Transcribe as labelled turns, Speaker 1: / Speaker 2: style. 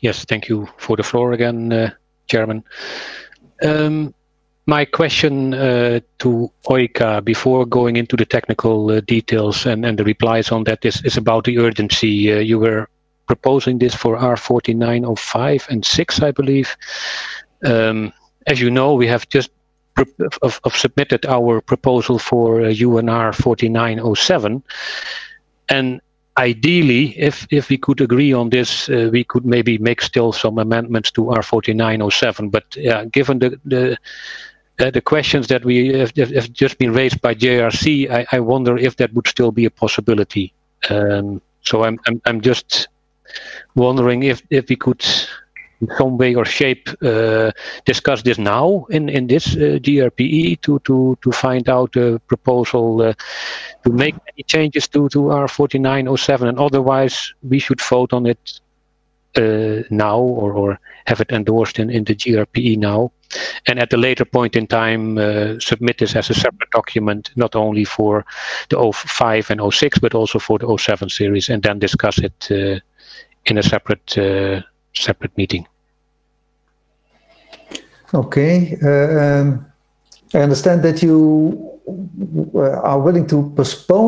Speaker 1: Yes, thank you for the floor again, Chairman. My question to Oika before going into the technical details and the replies on that is about the urgency. You were proposing this for R4905 and 6, I believe. As you know, we have just submitted our proposal for UNR 4907, and ideally, if we could agree on this, we could maybe make still some amendments to R4907. But given the questions that we have just been raised by JRC, I wonder if that would still be a possibility. So I'm just wondering if we could, in some way or shape, discuss this now in this GRPE to find out a proposal to make any changes to R4907, and otherwise we should vote on it now or have it endorsed in the GRPE now, and at a later point in time submit this as a separate document, not only for the 05 and 06 but also for the 07 series, and then discuss it in a separate meeting.
Speaker 2: Okay, I understand that you are willing to postpone